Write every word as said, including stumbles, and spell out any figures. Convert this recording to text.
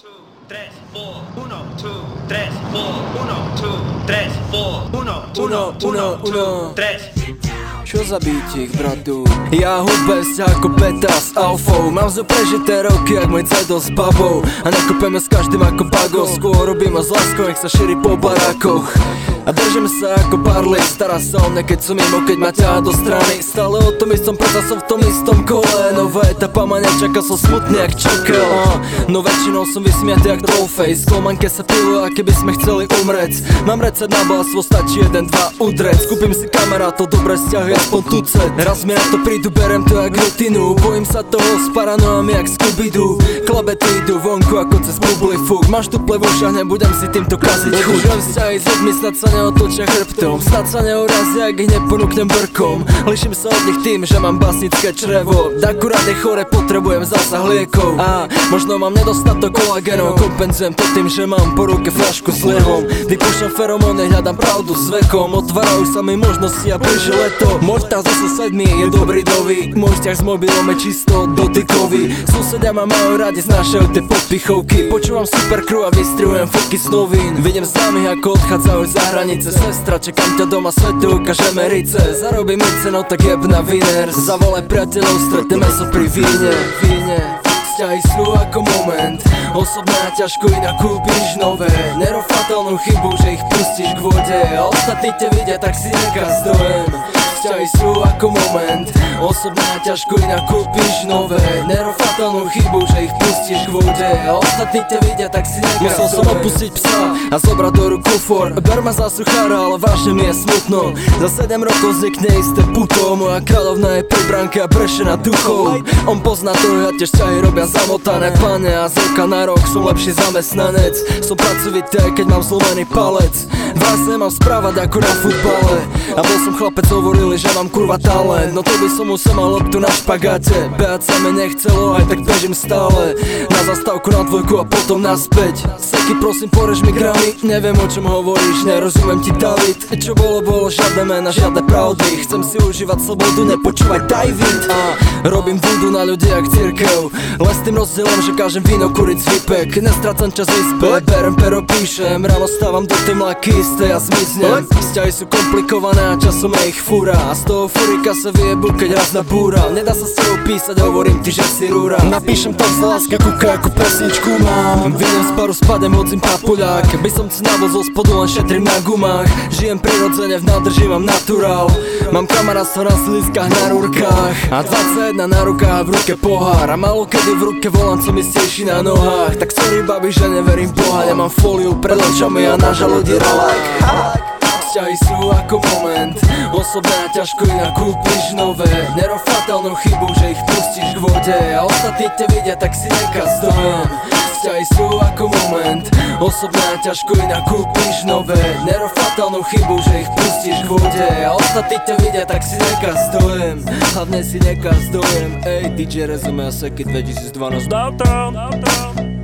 tres, four, uno, two, tres, four, uno, two, tres, four, uno, uno, uno, uno, tres. Čo za bítik, bratu? Ja hudbesť ako beta s alfou. Mám zo prežité roky, jak môj cedo s babou. A nekopeme s každým ako bago. Skôr robíme s láskou, nech sa šíri po barákoch. A držím sa ako Barley, stará sa o mne, keď som mimo, keď ma ťahá do strany. Stále o tom istom, preto som v tom istom kole. Nová etapa ma nečaká, som smutný jak čakel. uh, No väčšinou som vysmiatý jak trollface. Klomanke sa pilu, a keby sme chceli umrieť. Mám recept na básvo, stačí jeden, dva udrieť. Skúpim si kamarátov, dobré vzťahy, aspoň tucet. Raz mi na to prídu, berem to jak rutinu. Bojím sa toho s paranoami jak Scooby-Doo. Klabety idú vonku ako cez publifúk. Máš tu plevu však, nebudem si týmto kaziť chuť. Udržujem vzťahy s ľuďmi, snad sa neotočia chrbtom. Snad sa neurazia, ak ich neponúknem brkom. Liším sa od nich tým, že mám basnické črevo. Akurát je chore, potrebujem zásah liekov. A možno mám nedostatok kolagénov. Kompenzujem to tým, že mám po ruke fľašku s liehom. Vypúšťam feromóny, hľadám pravdu s vekom. Otvárajú sa mi možnosti a blíži leto. Morta so susedmi je dobrý dovík. Môj vzťah s mobilom je čisto dotykový. Susedia ma majú radi, znášajú tie podpichovky. Počúvam super crew a vystrihujem fotky z novín. Vidím známych ako odchádzajú za hranice. Sestra, čekám ťa doma, svetu ukážeme rice. Zarobím mi ceno, tak jeb na viner. Zavolaj priateľov, stretneme sa pri víne, víne. Vzťahy sú ako moment, osobné a ťažko inak kúpiš nové. Nerob fatálnu chybu, že ich pustíš k vode. A ostatní ťa vidia, tak si nekaz dojem. Vzťahy sú ako moment, osobné a ťažko inak kúpiš nové. Nerob fatálnu chybu, že ich pustíš k vode. A ostatní ťa vidia, tak si nekaz dojem. Musel som opustiť psa a zobrať do rúk kufor. Ber ma za suchára, ale vážne mi je smutno. Za sedem rokov vznikne isté puto. Moja kráľovna je pri bránke a brešená duchou. On pozná to, ja tiež ťahy robia zamotané. Pane, a z roka na rok som lepší zamestnanec. Som pracovitý, aj keď mám zlomený palec. Vás nemám správať ako na futbale. A bol som chlapec, hovorili, že mám kurva talent. No to by som musel mal loptu na špagáte. Behať sa mi nechcelo, aj tak bežím stále. Na zastávku, na dvojku a potom naspäť. Seky, prosím, porež mi gramy. Neviem, o čom hovoríš, nerozumiem ti, David. Čo bolo, bolo, žiadne mena, žiadne pravdy. Chcem si užívať slobodu, nepočúvať David. A robím vodu na ľudí jak cirkev. Len s tým rozdielom, že kážem víno, kuriť z výpek. Nestracam čas v izbe, berem pero, píšem. Ráno stávam do tej mlaky isté a zmiznem. Vzťahy sú komplikované a časom je ich fúra. A z toho furika sa vyjebu, keď raz nabúra. Nedá sa s tebou písať, hovorím ti, že si rúra. Napíšem tak z láska, kúka ako pesničku mám. Vinem z baru, spadem, hodzím papuľák. By som si navozol spodu, len šetrím na gumách. Žijem prirodzene, v nádrži mám naturál. Mám kamarátstvo na slízkach, na rúrkach. A dvadsaťjeden na rukách a v ruke pohár. A málo kedy v ruke volám, co mi stejší na nohách. Tak sorry babi, že neverím v Boha. Nemám fóliu pred očami a na žalúdi rolák. Vzťahy sú ako moment, osobné a ťažko inak kúpiš nové. Nerob fatálnu chybu, že ich pustíš k vode. A ostatní ťa vidia, tak si nekaz dojem. Vzťahy sú ako moment, osobné a ťažko inak kúpiš nové. Nerob fatálnu chybu, že ich pustíš k vode. A ostatní ťa vidia, tak si nekaz dojem. Hlavne si nekaz dojem. Ej, dý džej Resume a Seky dvetisícdvanásť Downtown.